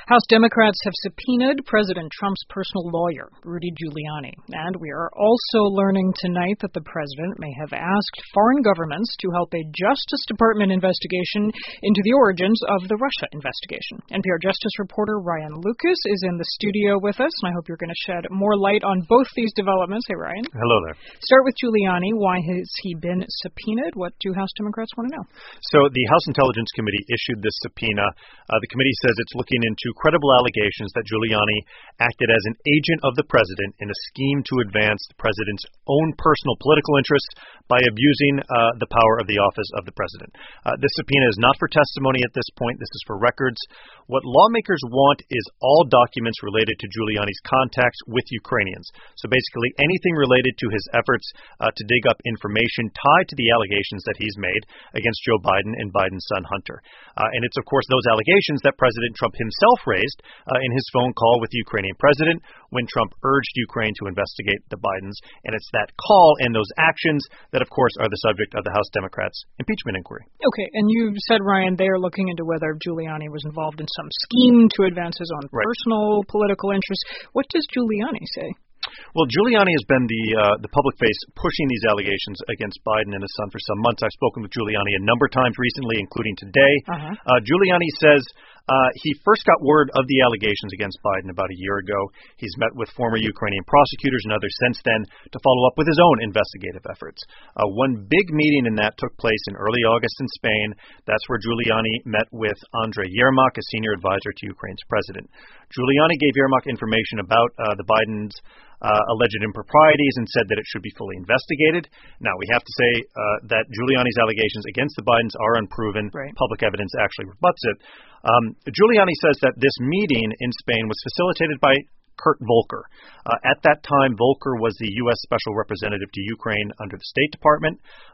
House Democrats have subpoenaed President Trump's personal lawyer, Rudy Giuliani. And we are also learning tonight that the president may have asked foreign governments to help a Justice Department investigation into the origins of the Russia investigation. NPR Justice reporter Ryan Lucas is in the studio with us, and I hope you're going to shed more light on both these developments. Hey, Ryan. Hello there. Start with Giuliani. Why has he been subpoenaed? What do House Democrats want to know? So the House Intelligence Committee issued this subpoena. The committee says it's looking into credible allegations that Giuliani acted as an agent of the president in a scheme to advance the president's own personal political interests by abusing the power of the office of the president. This subpoena is not for testimony at this point. This is for records. What lawmakers want is all documents related to Giuliani's contacts with Ukrainians. So basically anything related to his efforts to dig up information tied to the allegations that he's made against Joe Biden and Biden's son Hunter. And it's, of course, those allegations that President Trump himself raised in his phone call with the Ukrainian president when Trump urged Ukraine to investigate the Bidens. And it's that call and those actions that, of course, are the subject of the House Democrats' impeachment inquiry. Okay, and you said, Ryan, they are looking into whether Giuliani was involved in some scheme to advance his own personal political interests. What does Giuliani say? Well, Giuliani has been the public face pushing these allegations against Biden and his son for some months. I've spoken with Giuliani a number of times recently, including today. Giuliani says he first got word of the allegations against Biden about a year ago. He's met with former Ukrainian prosecutors and others since then to follow up with his own investigative efforts. One big meeting in that took place in early August in Spain. That's where Giuliani met with Andrei Yermak, a senior advisor to Ukraine's president. Giuliani gave Yermak information about the Bidens' alleged improprieties and said that it should be fully investigated. Now, we have to say that Giuliani's allegations against the Bidens are unproven. Public evidence actually rebuts it. Giuliani says that this meeting in Spain was facilitated by Kurt Volker. At that time, Volker was the U.S. Special Representative to Ukraine under the State Department.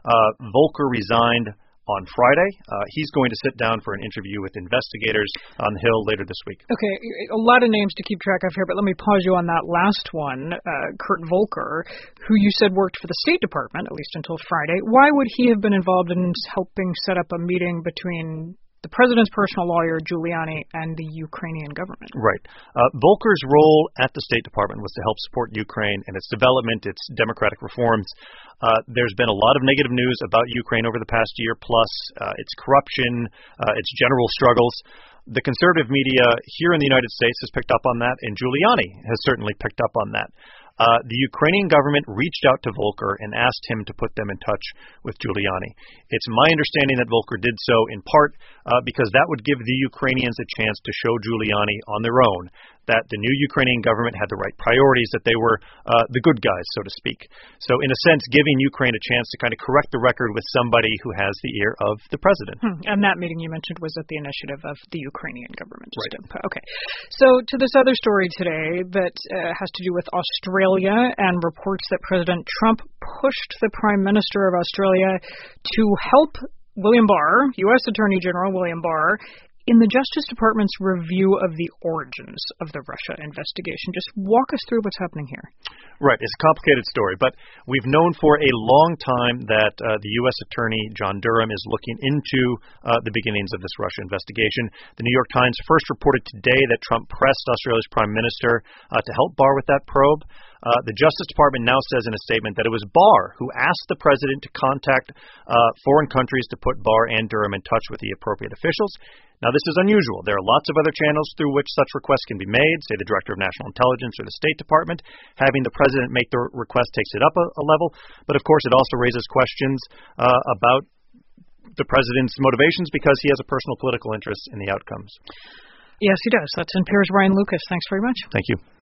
Volker resigned on Friday. He's going to sit down for an interview with investigators on the Hill later this week. Okay, a lot of names to keep track of here, but let me pause you on that last one, Kurt Volker, who you said worked for the State Department, at least until Friday. Why would he have been involved in helping set up a meeting between the president's personal lawyer, Giuliani, and the Ukrainian government? Right. Volker's role at the State Department was to help support Ukraine and its development, its democratic reforms. There's been a lot of negative news about Ukraine over the past year, plus its corruption, its general struggles. The conservative media here in the United States has picked up on that, and Giuliani has certainly picked up on that. The Ukrainian government reached out to Volker and asked him to put them in touch with Giuliani. It's my understanding that Volker did so in part because that would give the Ukrainians a chance to show Giuliani on their own that the new Ukrainian government had the right priorities, that they were the good guys, so to speak. So in a sense, giving Ukraine a chance to kind of correct the record with somebody who has the ear of the president. And that meeting you mentioned was at the initiative of the Ukrainian government. Okay. So to this other story today that has to do with Australia and reports that President Trump pushed the Prime Minister of Australia to help William Barr, U.S. Attorney General William Barr, in the Justice Department's review of the origins of the Russia investigation. Just walk us through what's happening here. Right. It's a complicated story, but we've known for a long time that the U.S. Attorney John Durham is looking into the beginnings of this Russia investigation. The New York Times first reported today that Trump pressed Australia's Prime Minister to help Barr with that probe. The Justice Department now says in a statement that it was Barr who asked the president to contact foreign countries to put Barr and Durham in touch with the appropriate officials. Now, this is unusual. There are lots of other channels through which such requests can be made, say the Director of National Intelligence or the State Department. Having the president make the request takes it up a level. But, of course, it also raises questions about the president's motivations because he has a personal political interest in the outcomes. Yes, he does. That's NPR's Ryan Lucas. Thanks very much. Thank you.